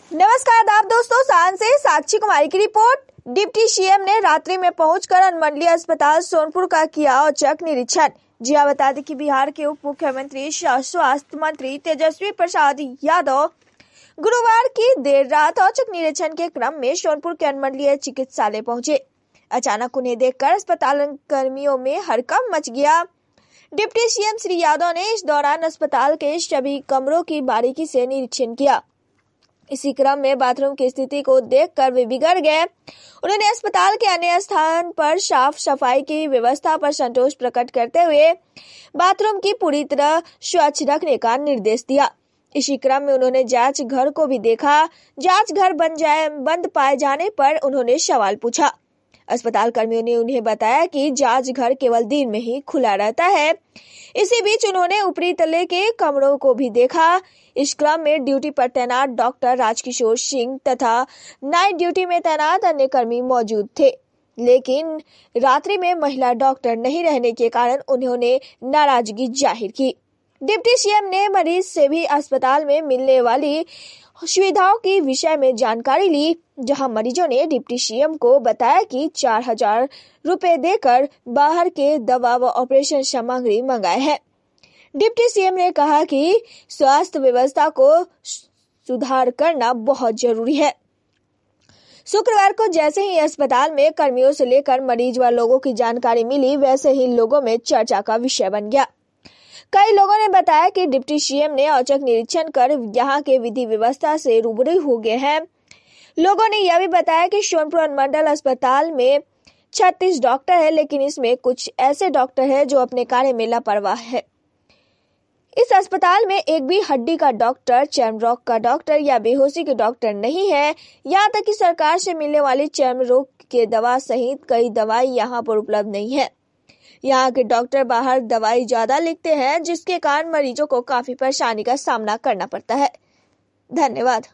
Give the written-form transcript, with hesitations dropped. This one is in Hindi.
नमस्कार आदाब दोस्तों, शान से साक्षी कुमारी की रिपोर्ट। डिप्टी सीएम ने रात्रि में पहुंचकर अनुमंडलीय अस्पताल सोनपुर का किया औचक निरीक्षण। जी हाँ, बता दें कि बिहार के उप मुख्यमंत्री स्वास्थ्य मंत्री तेजस्वी प्रसाद यादव गुरुवार की देर रात औचक निरीक्षण के क्रम में सोनपुर के अनुमंडलीय चिकित्सालय पहुंचे। अचानक उन्हें देखकर अस्पताल कर्मियों में हड़कंप मच गया। डिप्टी सीएम श्री यादव ने इस दौरान अस्पताल के सभी कमरों की बारीकी से निरीक्षण किया। इसी क्रम में बाथरूम की स्थिति को देखकर वे बिगड़ गए। उन्होंने अस्पताल के अन्य स्थान पर साफ सफाई की व्यवस्था पर संतोष प्रकट करते हुए बाथरूम की पूरी तरह स्वच्छ रखने का निर्देश दिया। इसी क्रम में उन्होंने जांच घर को भी देखा। जांच घर बंद पाए जाने पर उन्होंने सवाल पूछा। अस्पताल कर्मियों ने उन्हें बताया कि जांच घर केवल दिन में ही खुला रहता है। इसी बीच उन्होंने ऊपरी तले के कमरों को भी देखा। इस क्रम में ड्यूटी पर तैनात डॉक्टर राजकिशोर सिंह तथा नाइट ड्यूटी में तैनात अन्य कर्मी मौजूद थे, लेकिन रात्रि में महिला डॉक्टर नहीं रहने के कारण उन्होंने नाराजगी जाहिर की। डिप्टी सीएम ने मरीज से भी अस्पताल में मिलने वाली सुविधाओं के विषय में जानकारी ली, जहां मरीजों ने डिप्टी सीएम को बताया कि 4,000 रुपए देकर बाहर के दवा व ऑपरेशन सामग्री मंगाए हैं। डिप्टी सीएम ने कहा कि स्वास्थ्य व्यवस्था को सुधार करना बहुत जरूरी है। शुक्रवार को जैसे ही अस्पताल में कर्मियों से लेकर मरीज व लोगों की जानकारी मिली, वैसे ही लोगों में चर्चा का विषय बन गया। कई लोगों ने बताया कि डिप्टी सीएम ने औचक निरीक्षण कर यहाँ के विधि व्यवस्था से रूबरू हो गए हैं। लोगों ने यह भी बताया कि सोनपुर अनुमंडल अस्पताल में 36 डॉक्टर है, लेकिन इसमें कुछ ऐसे डॉक्टर हैं जो अपने कार्य में लापरवाह है। इस अस्पताल में एक भी हड्डी का डॉक्टर, चर्म रोग का डॉक्टर या बेहोशी के डॉक्टर नहीं है। यहाँ तक कि सरकार से मिलने वाली चर्म रोग के दवा सहित कई दवाई यहाँ पर उपलब्ध नहीं है। यहाँ के डॉक्टर बाहर दवाई ज्यादा लिखते हैं, जिसके कारण मरीजों को काफी परेशानी का सामना करना पड़ता है। धन्यवाद।